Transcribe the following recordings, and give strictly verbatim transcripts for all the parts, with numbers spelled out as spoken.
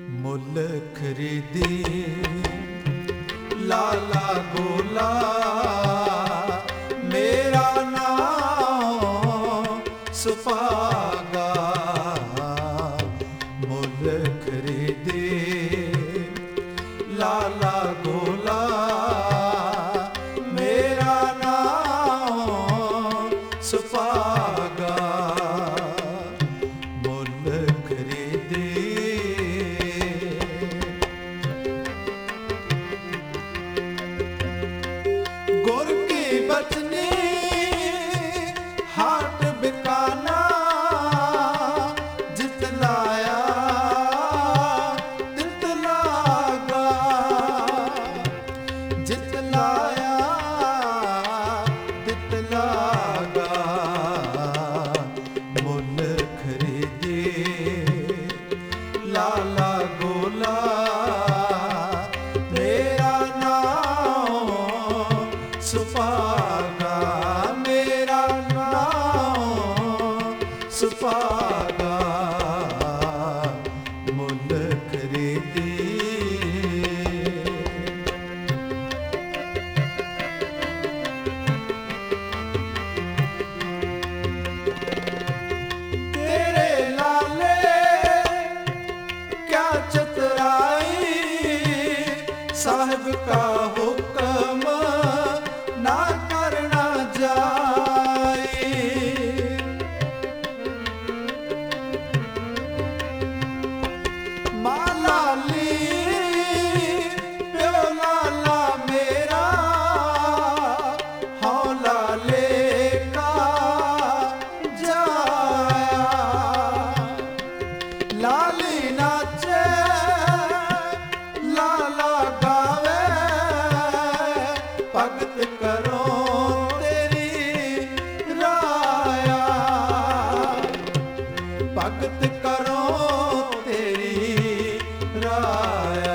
ਮੁੱਲ ਖਰੀਦੀ ਲਾਲਾ ਗੋਲਾ ਮੇਰਾ ਨਾਮ ਸੁਭਾਗਾ। ਮੁੱਲ ਖਰੀਦੀ ਲਾਲਾ ਗੋਲਾ ਮੇਰਾ ਨਾਮ ਸੁਭਾਗਾ। ਮੁੱਲ ਖਰੀਦੀ गुर की बचनी हाट बिकाना जित लाया तित लागा। जित लाया तित लागा। मुल खरीदी लाला गोला मेरा नाम सुभागा। मेरा नाम सुभागा। मुल खरीदी तेरे लाले क्या चतुराई साहिब का हुक्म ना करना जाए। माँ लाली प्यो लाला मेरा हाँ लाले का जाया। लाली नाचे लाला गावे भगत करो तेरी राया। भगत करो तेरी राया।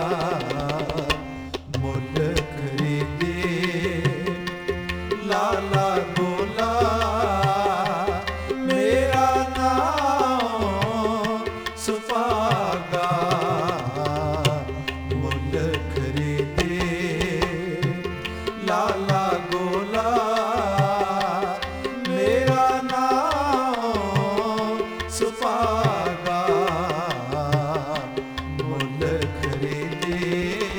मुल खरीदी लाला गोला मेरा नाम सुभागा। मुल खरीदी लाला गोला मेरा नाम सुभागा। मुल खरीदी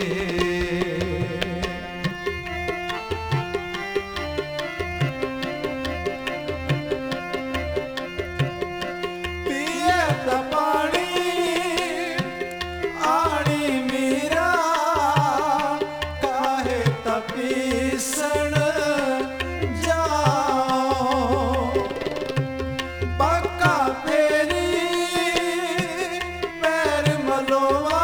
पिए ता पानी आनी मीरा काहे ता पीसण जाओ। पक्का फेरी पैर मलोवा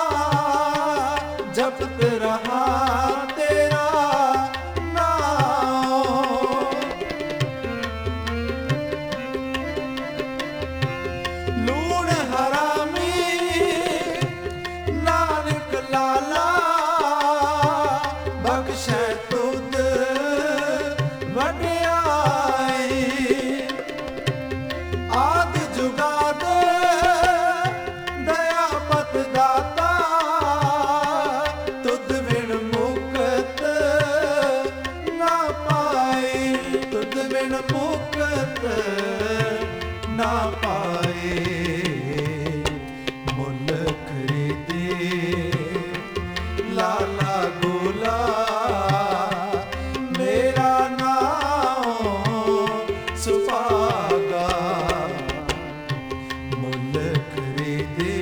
जपत रहा तेरा नाम। लूण हरामी नानक लाला बख्शै तुद वड्याई। आद जुगाद दया पत दाता तुद बिन मुकत ना पाई। तुद बिन मुकत ना पाए। मुल खरीदी लाला गोला मेरा नाम सुभागा। मुल खरीदी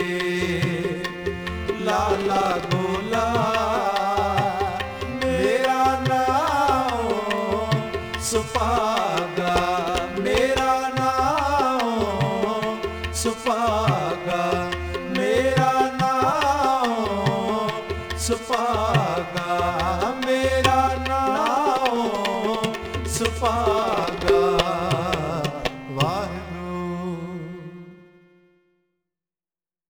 लाला गोला मेरा नाम सुभागा। मेरा नाम सुभागा। मेरा नाम सुभागा।